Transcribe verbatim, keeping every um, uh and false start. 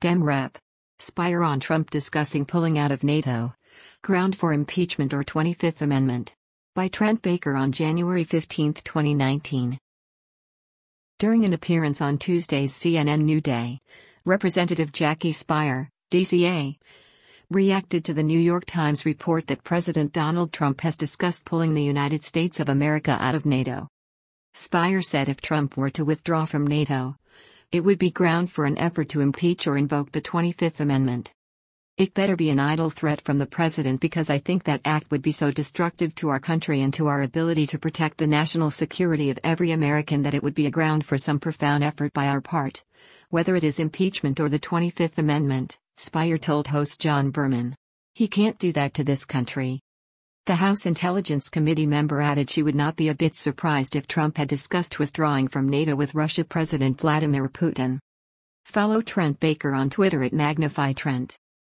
Dem Rep. Spire on Trump discussing pulling out of NATO. Ground for impeachment or twenty-fifth Amendment. By Trent Baker on January fifteenth, twenty nineteen. During an appearance on Tuesday's C N N New Day, Representative Jackie Spire, D C A, reacted to the New York Times report that President Donald Trump has discussed pulling the United States of America out of NATO. Spire said if Trump were to withdraw from NATO, it would be ground for an effort to impeach or invoke the twenty-fifth Amendment. It better be an idle threat from the president, because I think that act would be so destructive to our country and to our ability to protect the national security of every American that it would be a ground for some profound effort by our part, whether it is impeachment or the twenty-fifth Amendment, Spire told host John Berman. He can't do that to this country. The House Intelligence Committee member added she would not be a bit surprised if Trump had discussed withdrawing from NATO with Russia President Vladimir Putin. Follow Trent Baker on Twitter at Magnify Trent.